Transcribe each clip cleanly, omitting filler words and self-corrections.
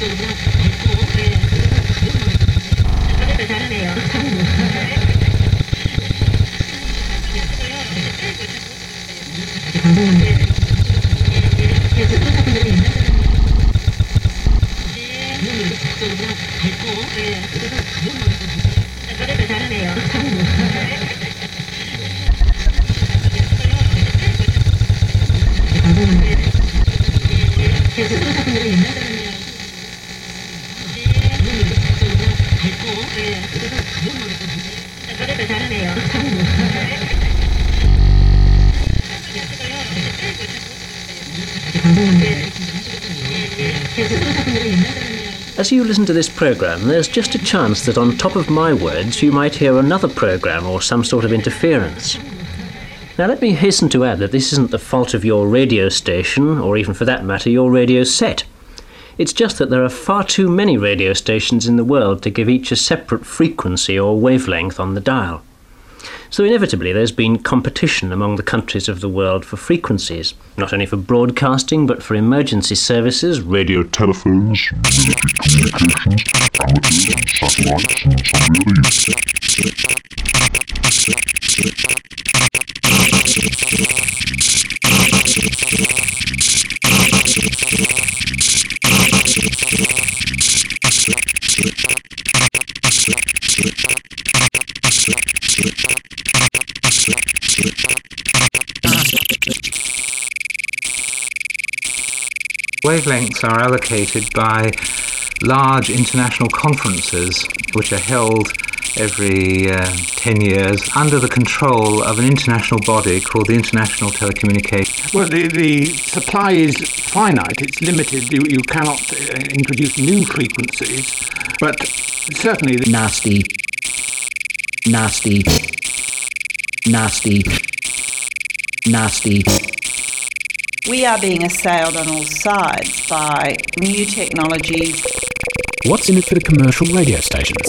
As you listen to this programme, there's just a chance that on top of my words you might hear another programme or some sort of interference. Now let me hasten to add that this isn't the fault of your radio station, or even for that matter your radio set. It's just that there are far too many radio stations in the world to give each a separate frequency or wavelength on the dial. So inevitably there's been competition among the countries of the world for frequencies, not only for broadcasting but for emergency services, radio telephones, military communications, amateurs, satellites and some Wavelengths are allocated by large international conferences which are held every 10 years under the control of an international body called the International Telecommunications. Well, the supply is finite, it's limited, you cannot introduce new frequencies, but certainly... Nasty. We are being assailed on all sides by new technologies. What's in it for the commercial radio stations?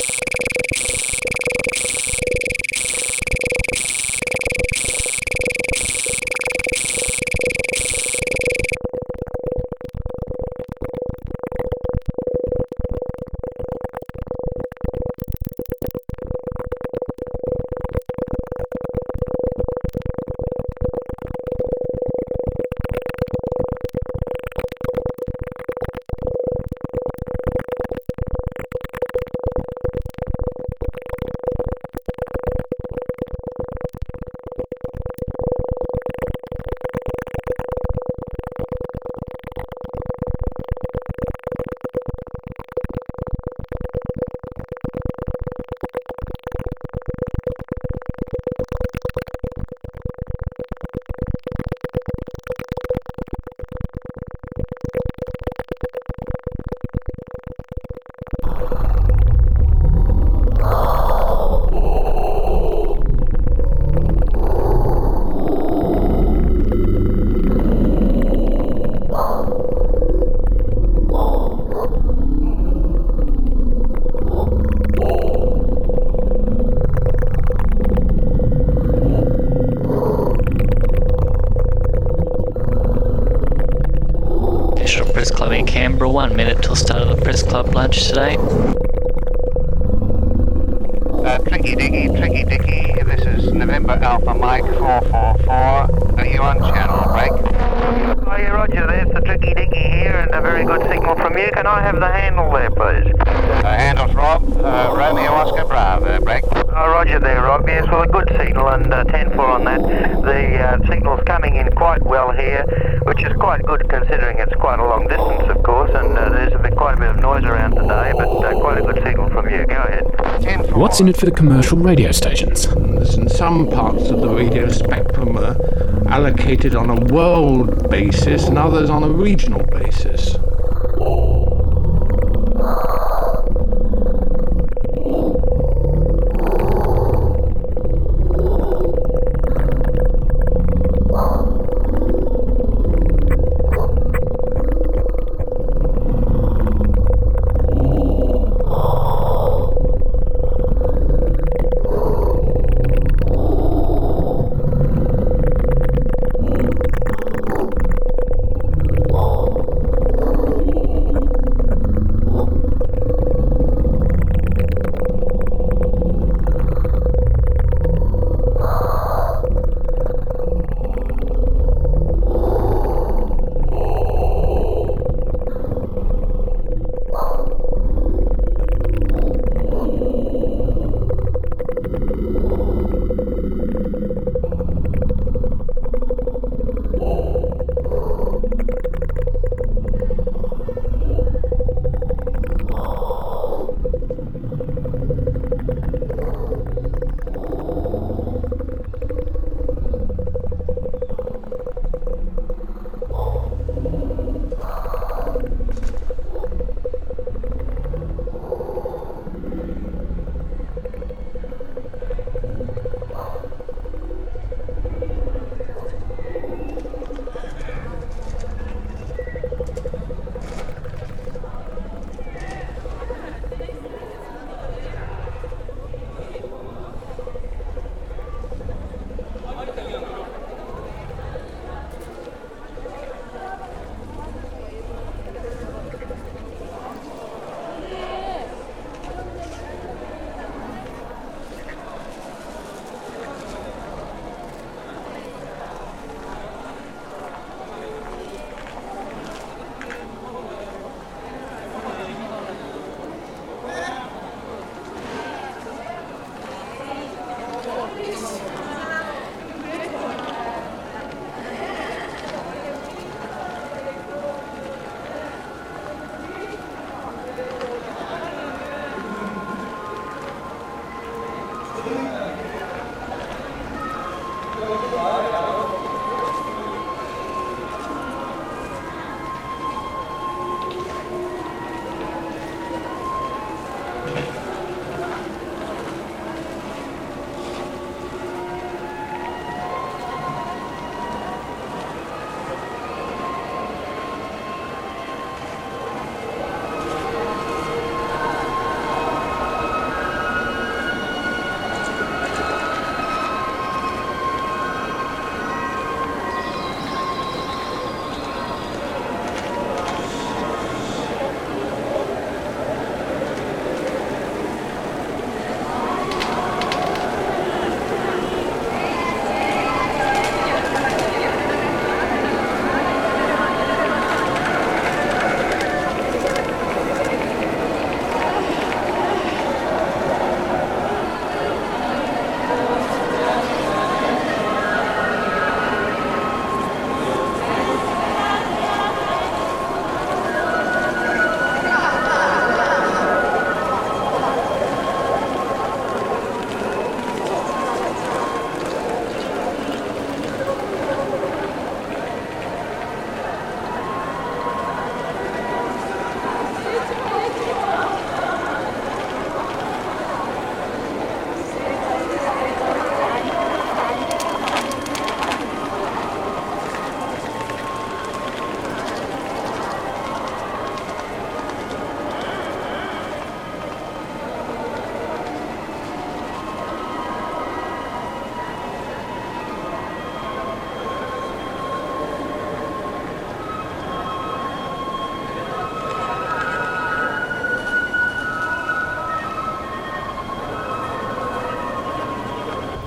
Press Club in Canberra, 1 minute till start of the Press Club lunch today. Tricky Dicky, this is November Alpha Mike 444. Are you on channel break? Oh, yeah, roger, there's the Tricky Dicky here and a very good signal from you. Can I have the handle there, please? Handle's Rob, Romeo Oscar Bravo, break. Oh, roger there, Rob. Yes, well, a good signal and 10-4 on that. The signal's coming in quite well here, which is quite good considering it's quite a long distance, of course, and there's quite a bit of noise around today, but quite a good signal from you. Go ahead. 10-4. What's in it for the commercial radio stations? And some parts of the radio spectrum are allocated on a world basis and others on a regional basis.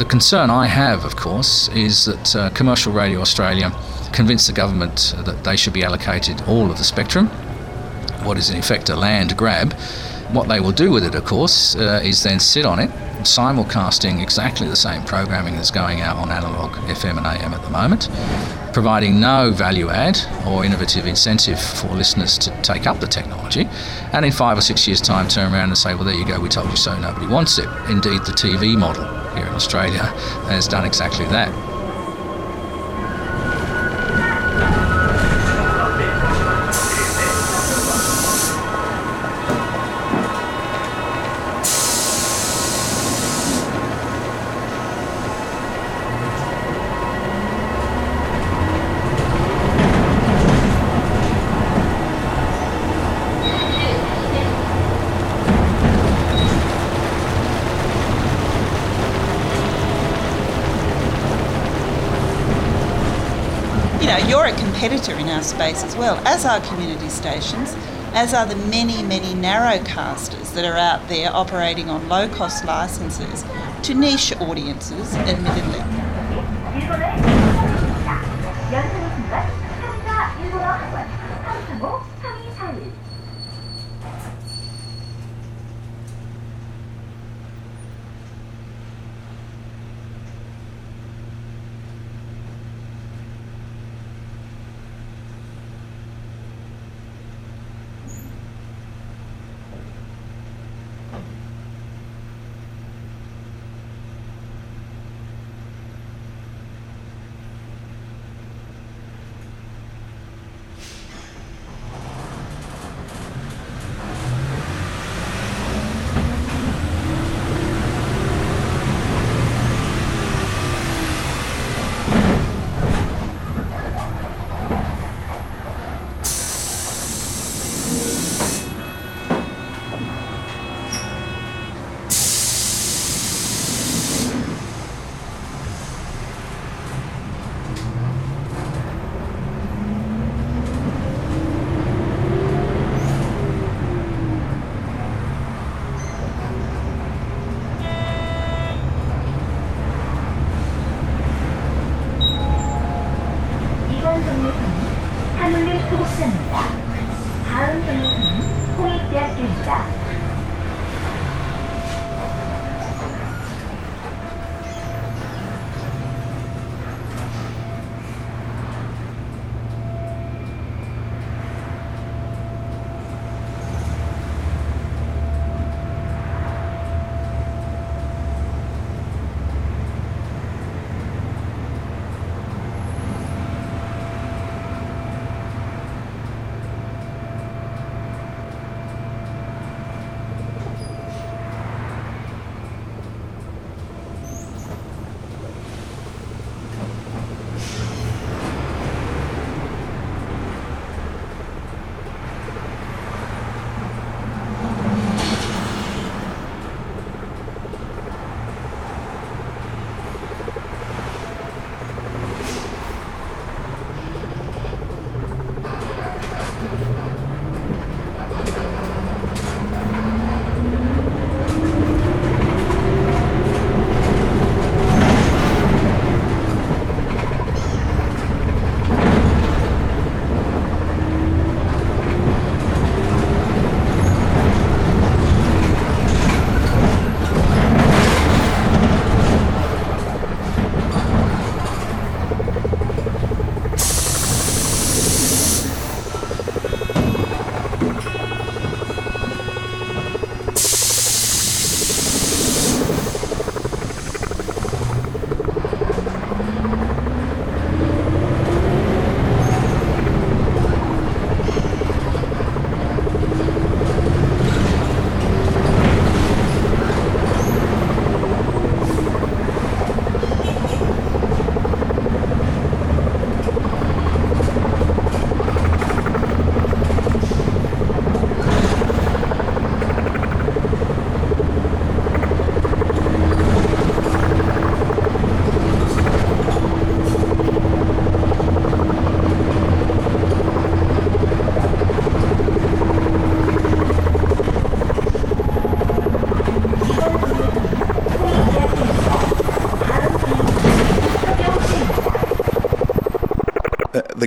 concern I have, of course, is that Commercial Radio Australia convinced the government that they should be allocated all of the spectrum, what is in effect a land grab. What they will do with it, of course, is then sit on it, simulcasting exactly the same programming that's going out on analogue FM and AM at the moment, providing no value add or innovative incentive for listeners to take up the technology, and in 5 or 6 years' time turn around and say, well, there you go, we told you so, nobody wants it. Indeed, the TV model here in Australia has done exactly that. You're a competitor in our space as well, as are community stations, as are the many, many narrowcasters that are out there operating on low-cost licences to niche audiences, admittedly.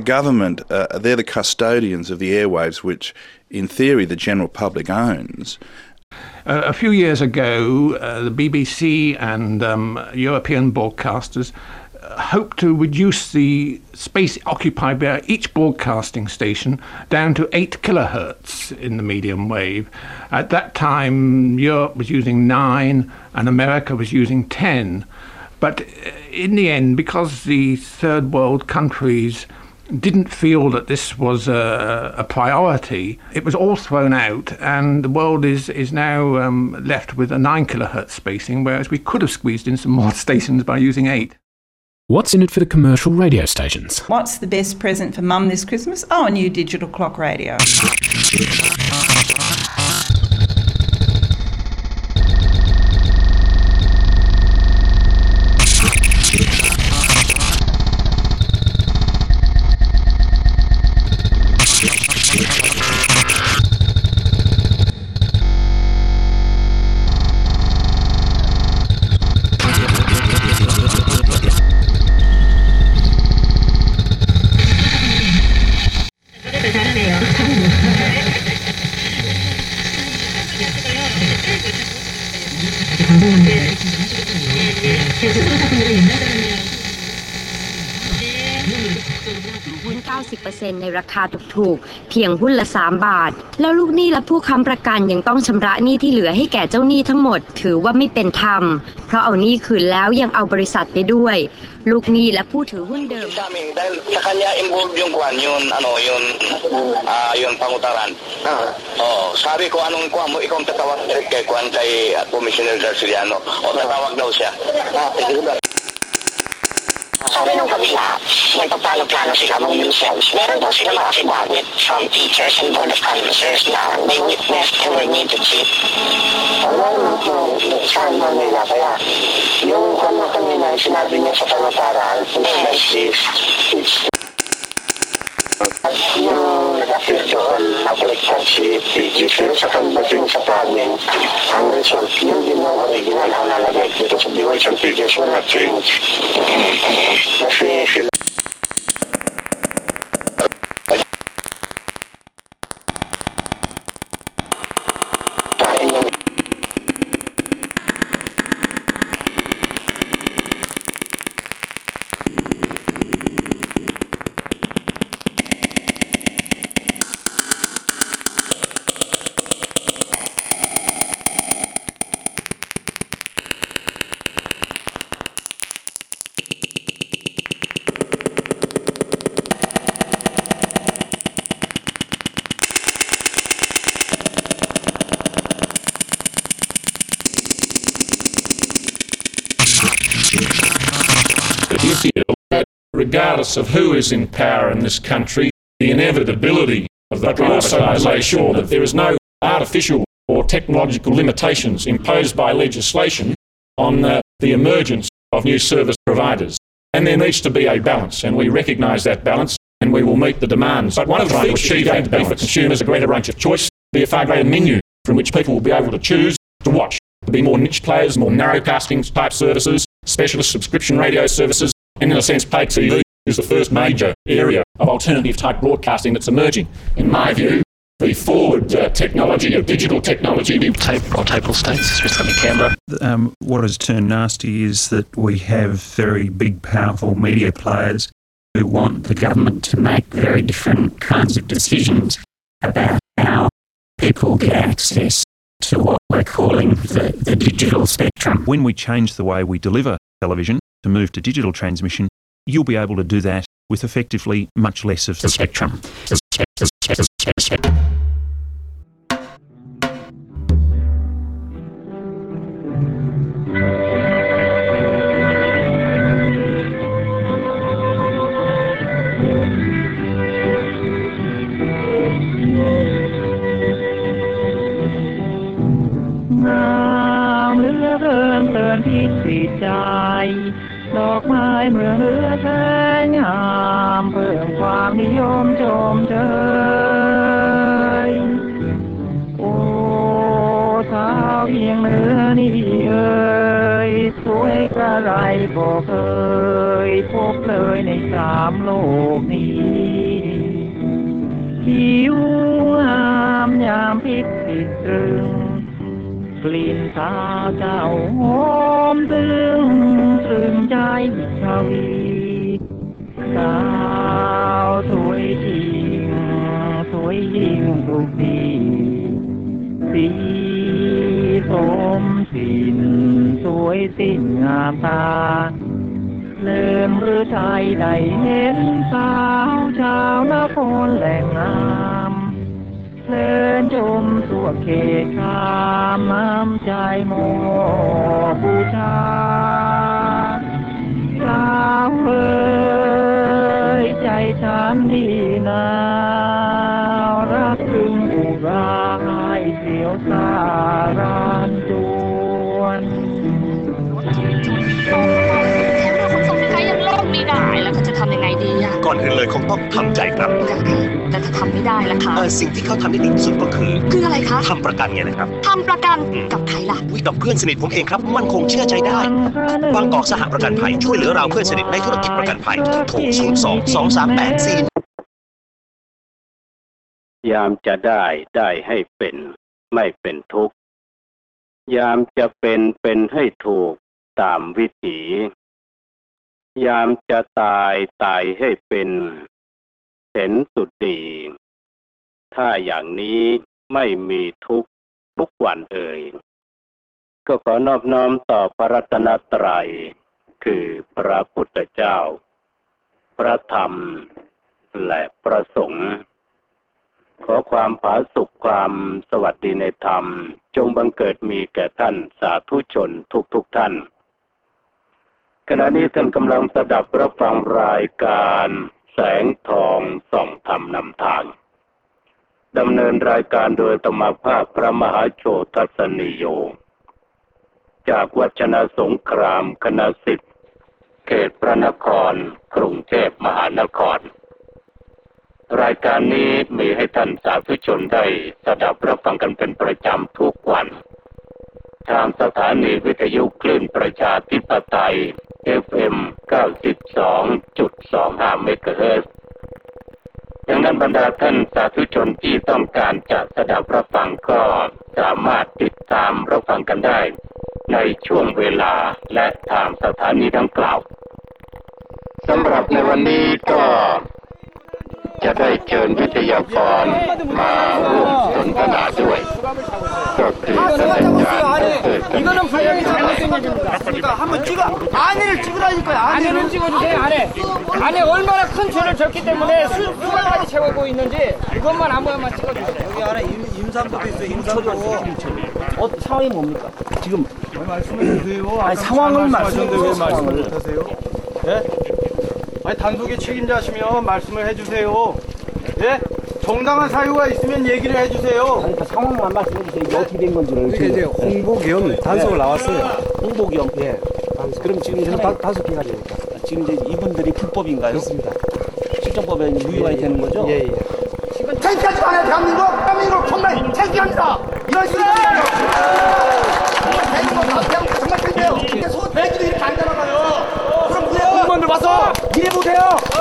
government, they're the custodians of the airwaves, which in theory the general public owns. A few years ago, the BBC and European broadcasters hoped to reduce the space occupied by each broadcasting station down to 8 kilohertz in the medium wave. At that time, Europe was using 9 and America was using 10. But in the end, because the third world countries didn't feel that this was a priority, it was all thrown out, and the world is now left with a 9 kilohertz spacing, whereas we could have squeezed in some more stations by using 8. What's in it for the commercial radio stations? What's the best present for Mum this Christmas? Oh, a new digital clock radio. หุ้น 90% ในราคาถูกๆเพียงหุ้นละ3 บาทแล้วลูกหนี้และผู้ค้ำประกันยังต้องชำระหนี้ที่เหลือให้แก่เจ้าหนี้ทั้งหมดถือว่าไม่เป็นธรรมเพราะเอาหนี้คืนแล้วยังเอาบริษัทไปด้วยลูกหนี้และผู้ถือหุ้นเดิม dahil sa kanya involved yung kwan yung pangutaran. Sabi ko anong kwan mo ikaw tatawag kay kwan kay Commissioner Garciano o tatawag daw siya. Sabi nung kabila, may pagplano-plano sila mong themselves. Meron daw sila mga affidavit from teachers and board of canvassers na they witnessed and were need to cheat. Saan mo nila kaya? Yung kung kanina sinabi niya sa pangutaran, yung nag-appear doon, napaligtad si teacher sa canvassing sa planning. Ang result, yung din ng original ang nalagay dito sa device and figures were not changed. Kasi sila regardless of who is in power in this country, the inevitability of the privatisation, make sure that there is no artificial or technological limitations imposed by legislation on the emergence of new service providers. And there needs to be a balance, and we recognise that balance, and we will meet the demands. But one of the things to achieve going to be for consumers a greater range of choice, be a far greater menu from which people will be able to choose to watch. There'll be more niche players, more narrowcasting type services, specialist subscription radio services, and in a sense pay TV is the first major area of alternative type broadcasting that's emerging. In my view, the forward technology of digital technology... Table states, especially Canberra. What has turned nasty is that we have very big, powerful media players who want the government to make very different kinds of decisions about how people get access to what we're calling the digital spectrum. When we change the way we deliver television to move to digital transmission, you'll be able to do that with effectively much less of the spectrum. ดอกไม้เมื่อเลือแสงงามเพิ่มความนิยมชมเชยโอ้สาวเพียงเนื้อนี่เอ่ยสวยกล้าอะไรก็เคยพบเลยใน3 โลกนี้ผิวงามยามพลิกติดตรึงกลิ่นสาเจ้าหอมตึงตรึงใจวิชาวีสาวสวยจริงสวยยิ่งทุกปีสีสมสินสวยสิ้นงามตาเลื่อมหรือไทยได้เห็นสาวชาวนครแหล่งงามเพลินชมตัวเขตคามน้ำใจโมบูชาสาวเอ๋ยใจฉันดีนารักถึงอุราให้เสียวสารานจวนยังโลกไม่ได้แล้วเขาจะทำยังไงดีอ่ะก่อนอื่นเลยคงต้องทำใจครับแต่ถ้าทำไม่ได้ล่ะคะสิ่งที่เขาทำได้ดีที่สุดก็คืออะไรคะทำประกันไงนะครับทำประกันกับใครล่ะกับเพื่อนสนิทผมเองครับมันคงเชื่อใจได้บางกอกสหประกันภัยช่วยเหลือเราเพื่อนสนิทในธุรกิจประกันภัยโทร02-2384 ยามจะได้ให้เป็นไม่เป็นทุกข์ยามจะเป็นให้ถูกตามวิถียามจะตายให้เป็นเห็นสุดดีถ้าอย่างนี้ไม่มีทุกข์ทุกวันก็ขอนอบน้อมต่อพระรัตนตรัยคือพระพุทธเจ้าพระธรรมและพระสงฆ์ขอความผาสุกความสวัสดีในธรรมจงบังเกิดมีแก่ท่านสาธุชนทุกท่านขณะนี้ท่านกำลังสดับรับฟังรายการแสงทองส่องธรรมนำทางดำเนินรายการโดยอาตมาภาพพระมหาโชติทัศนีโยจากวัดชนะสงครามคณะสิทธิ์เขตพระนครกรุงเทพมหานครรายการนี้มีให้ท่านสาธุชนได้สดับรับฟังกันเป็นประจำทุกวันทางสถานีวิทยุคลื่นประชาธิปไตย FM 92.25 เมกะเฮิรตซ์ดังนั้นบรรดาท่านสาธุชนที่ต้องการจะสดับรับฟังก็สามารถติดตามรับฟังกันได้ในช่วงเวลาและทางสถานีดังกล่าวสำหรับในวันนี้ก็จะได้เชิญวิทยากรมาร่วมสนทนาด้วยก็คือท่านอาจารย์이거는 분량이 잘못된 얘기입니다. 한번 찍어. 안에를 찍으라니까요. 안에는 찍어주세요. 안에 얼마나 큰 죄를 졌기 때문에 수박까지 채우고 있는지 이것만 한 번만 찍어주세요. 여기 안에 임산부도 있어요. 임산부. 상황이 뭡니까? 지금 말씀해 주세요. 아니 상황을 말씀하셨는데 왜 말씀을 못하세요? 예? 아니 단속의 책임자시면 말씀을 해주세요. 예? 정당한 사유가 있으면 얘기를 해주세요. 그러니까 상황만 말씀해주세요. 이게 어떻게 된 건지를. 이게 이제 홍보 겸 단속을 나왔어요. 홍보 겸. 예. 그럼 지금 이제 단속 기간이니까. 지금 이제 이분들이 불법인가요? 그렇습니다. 실정법에 무효가 되는 거죠? 예. 창피하지 마요, 대한민국. 대한민국 정말 창피합니다. 이런 식으로. 대한민국 정말 창피해요. 이게 매주도 이렇게 안 되나봐요. 그럼 우리 공무원들 와서 일해보세요.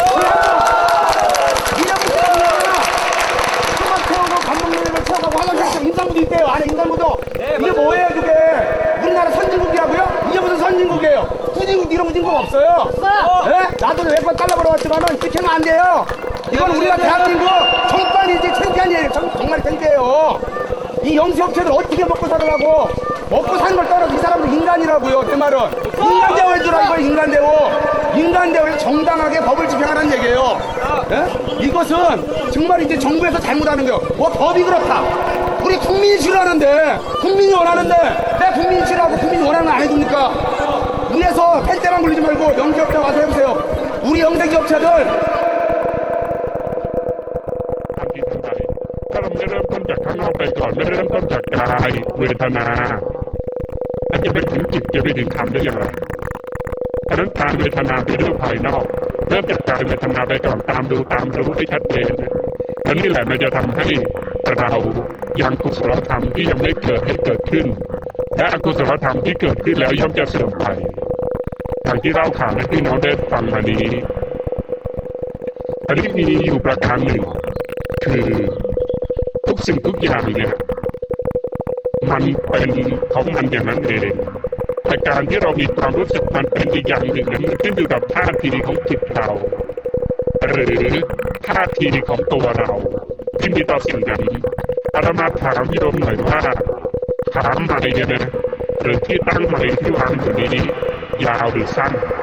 채워가고 화장실 임산부도 있대요. 안에 임산부도. 이게 뭐예요 그게? 우리나라 선진국이라고요? 이게 무슨 선진국이에요? 후진국 이런 후진국 없어요. 네? 나도 외권 잘라버려왔지만은 이렇게 하면 안 돼요. 이건 우리가 대한민국 정권이 이제 창피한 얘기예요. 정말 창피해요. 이 영세업체들 어떻게 먹고 살으라고? 먹고 사는 걸 떠나서 이 사람들 인간이라고요. 내 말은 인간 대우해주라 이거 인간 대우. 인간 대우에서 정당하게 법을 집행하라는 얘기예요. 예? 이것은 정말 이제 정부에서 잘못하는 거예요. 뭐 법이 그렇다. 우리 국민이 싫어하는데 국민이 원하는데 내 국민이 싫어하고 국민이 원하는 거 안 해줍니까? 위에서 펜때만 굴리지 말고 영세업체 와서 해보세요. 우리 영세기업체들 ไม่เริ่มต้นจากข้างนอกไปก่อนไม่เริ่มต้นจากกายเวทนาและจะไปถึงจิตจะไปถึงธรรมได้อย่างไรเพราะฉะนั้นการเวทนาเป็นเรื่องภายนอกเริ่มจากกายเวทนาไปก่อนตามดูตามรู้ให้ชัดเจนแล้วนี่แหละมันจะทำให้เรายังกุศลธรรมที่ยังไม่เกิดให้เกิดขึ้นและอกุศลธรรมที่เกิดขึ้นแล้วย่อมจะเสื่อมไปอย่างที่เล่าข่าวให้พี่น้องได้ฟังมานี้อันนี้มีอยู่ประการหนึ่งคือทุกสิ่งทุกอย่างเนี่ยมันเป็นของมันอย่างนั้นเองแต่การที่เรามีความรู้สึกมันเป็นอีกอย่างหนึ่งนั้นขึ้นอยู่กับท่าทีของจิตเราหรือท่าทีของตัวเราที่มีต่อสิ่งนั้นอาตมาถามโยมหน่อยว่าถามใหม่เนี่ยนะหรือที่ตั้งใหม่ที่วางอยู่นี้ยาวหรือสั้น